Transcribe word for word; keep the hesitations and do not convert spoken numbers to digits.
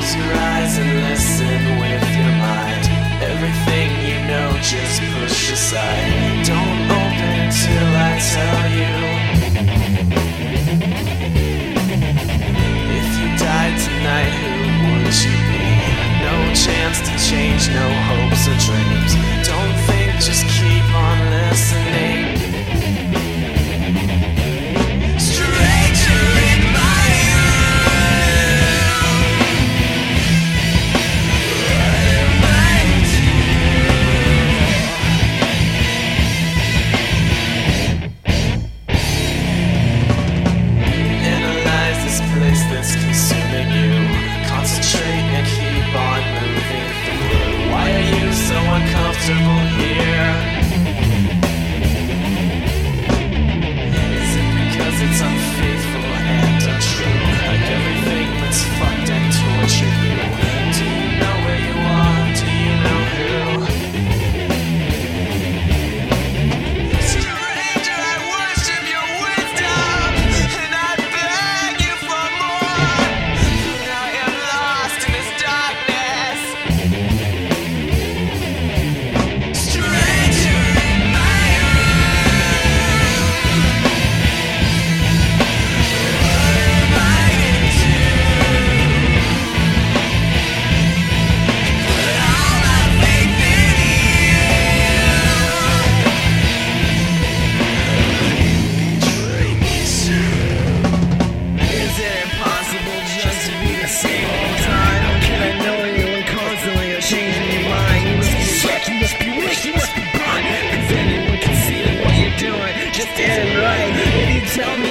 Close your eyes and listen with your mind. Everything you know just push aside. Don't open till I tell you. If you died tonight, who would you be? No chance to change, no hopes or dreams. Don't think, just keep on listening. That's consuming you. Concentrate and keep on moving through. Why are you so uncomfortable here? Is it because it's unfaithful and untrue? Like everything that's fucked and tortured you. Do you know where you are? Do you know who? Stranger, I worship your wisdom, and I beg you for more. Now I am lost in this darkness. Stranger in my room. What am I into? Put all my faith in you. Betray me soon. Is it impossible just to be the same all the time? How can I know you and constantly you're changing your mind? You must be sick, you must be weak, you must be blind. Cause anyone can see that what you're doing just isn't right. If you tell me